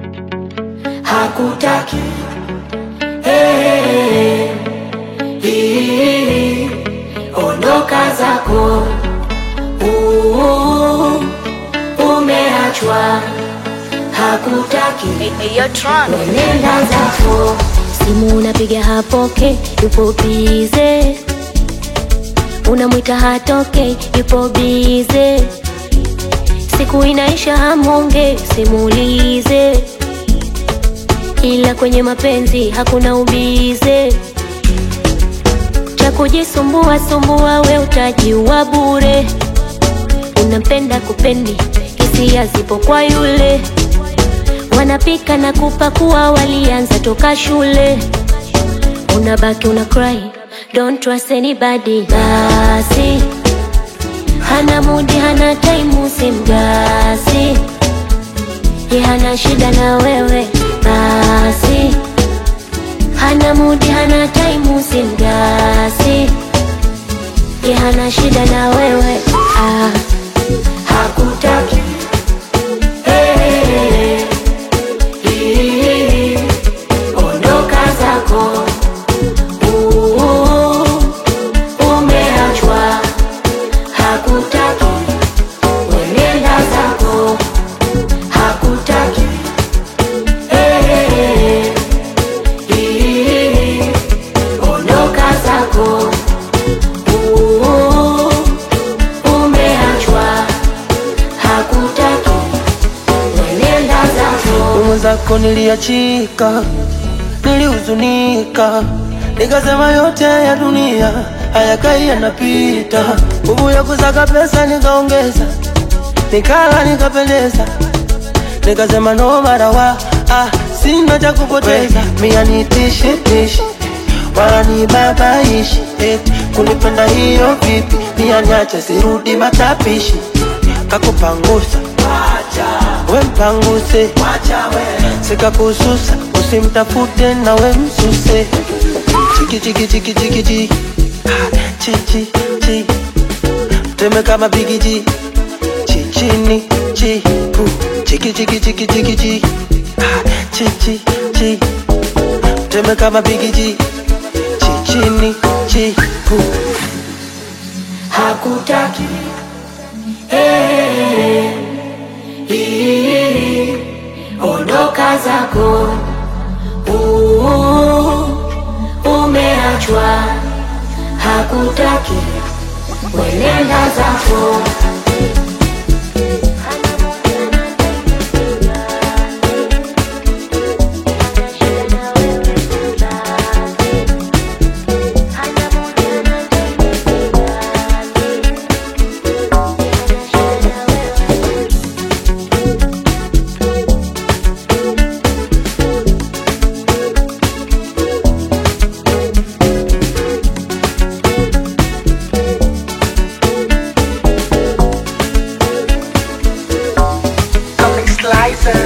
hakutaki. Hey, ondoka zako, umeachwa, hakutaki. Nenda zako. Simu unapiga hapoke, yupo bize. Unamwita hatoke, yupo bize. Siku inaisha hamonge, simulize. Ila kwenye mapenzi hakuna ubize. Cha kujisumbua sumbua we utajiwa bure. Unampenda kupendi, hisia zipo kwa yule. Wanapika na kupakua walianza toka shule. Unabaki una cry, don't trust anybody. Basi hana mudi, hana time, usimgasi. Ye hana shida na wewe. Basi hana mudi, hana time, usimgasi. Ye hana shida na wewe. Hakutaki. Ondoka zako, umeachwa, hakutaki. Nenda zako, hakutaki. Ondoka zako, umeachwa, hakutaki. Nenda zako. Mwenzako niliachika, nilihuzunika, nikasema yote ya dunia hayakai yanapita. Nguvu ya kusaka pesa nikaongeza, nikala nikapendeza, nikasema no matter what, sina cha kupoteza. Mia nitishi wala nibabaishi, kunipenda hiyo vipi? Mia niache sirudi matapishi. Kakupangusa we mpanguse, sika kususa, usimtafute na we msuse. Chiki chiki chiki chiki chiki, chichi chi, mteme kama bigiji. Chichini chi pu, chiki chiki chiki chiki chi, chichi chi, mteme kama bigiji. Chichini chi pu, hakutaki. Ondoka zako, umeachwa, hakutaki. Nenda zako. Slicer.